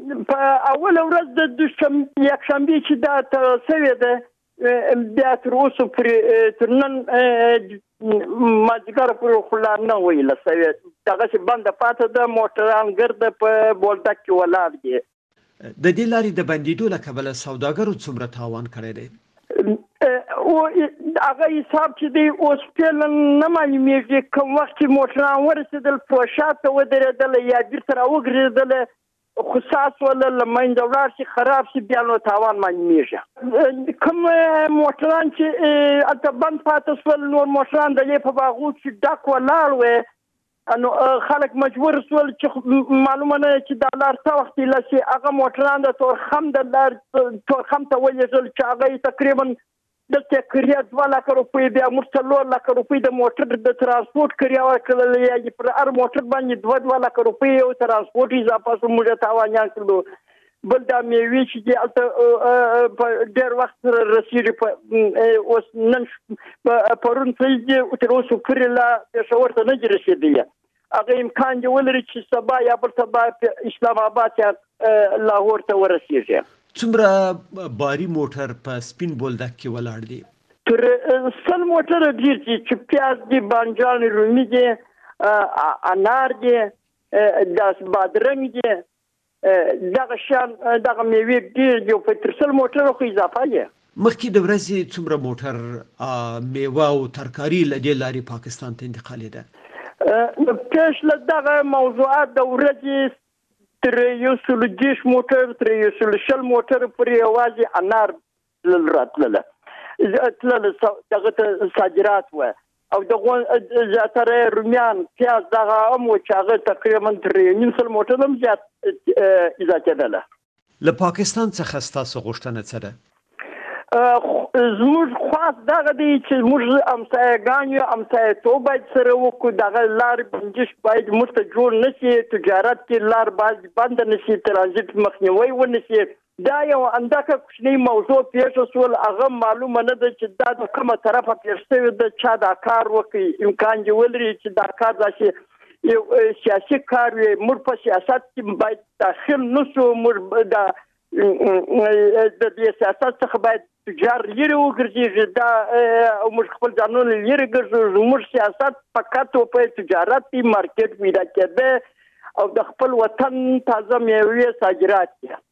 په اوله ورځ د یکشنبې چې دا تړل شوې ده بیا تر اوسه پورې تر نن مازدیګر پورې خو لا نه ویله شوې دغسې بنده پاتې ده موټران ګرده په بولدک کې ولاړ دي. د دې لارې د بندېدو له کبله سوداګرو څومره تاوان کړی دی؟ هغه حساب چې دی اوس فعلا نه معلومېږي. کوم وخت چې موټران ورسېدل پوشات ته ودرېدله یا بېرته راوګرځېدله خصاص ولا له منځه ولاړ شي خراب شي بیا نو تاوان معلومېږي. کوم موټران چې هلته بند پاتې شول نور موټران د دې په باغو کې ډک ولاړ وی نو خلک مجبور شول چې معلومه نه چې دا لار څه وخت ایله شي هغه موټران د تورخم د لار تورخم ته ولېږل چې هغه یې تقریبا دلته کرایه 2 لکه روپۍ بیا موږ 4 لکه روپۍ د موټر د ترانسپورټ کرایه ورکړله یا پر هر موټر باندې 2 لکه روپۍ یو ترانسپورټ اضافه شو موږ تاوانیان کړلو. بل دا میوې چې دي هلته په ډېر وخت سره رسېږي اوس نن پرون تر اوسه پورې لا پېښور ته نه دي رسېدلي. هغه امکان دی ولري چې سبا یا بل سبا اسلام آباد یا لاهور ته ورسېږي. څومره باري موټر په سپین بولدک کې ولاړ دي؟ تر 100 موټره ډېر دي چې پیاز دي بانجان رومي دي انار دي بادرنګ دي دغه شیان دغه میوې ډېر دي په تر 100 موټرو خو اضافه دي. مخکې د ورځې څومره موټر میوه او ترکاري له دې لارې پاکستان ته انتقالېده؟ پیش له دغه موضوعات د ورځې تر 110 موټر تر 120 موټر پورې یوازې انار راتلله دغه ته صادرات وه او دغه زیاتره رومیان پیاز دغه هم و چې هغه تقریبا تر 1.5 موټر هم زیات اضافه کېدله. له پاکستان څخه ستاسو غوښتنه څه ده؟ زموږ خواست دغه دی چې موږ همسایهګان یو همسایهتوب باید سره وکړو دغه لارې بندش باید موږ ته جوړ نه شي تجارت کې لار باید بنده نه شي ترانزیت مخنیوی ونه شي. دا یو اندکه کوچنۍ موضوع پیښه شول هغه معلومه نه ده چې دا د کومه طرفه پیښ شوې ده چا دا کار وکړي امکان دې ولري چې دا کار داسې یو سیاسي کار وي موږ په سیاست کې باید داخل نه شو موږ د دې سیاست څخه باید تجار لرې وګرځېږي دا موږ خپل ځانونه لرې ګرځو زموږ سیاست فقط په تجارت کې مارکیټ پیدا کېده او د خپل وطن تازه میوې صادرات دي.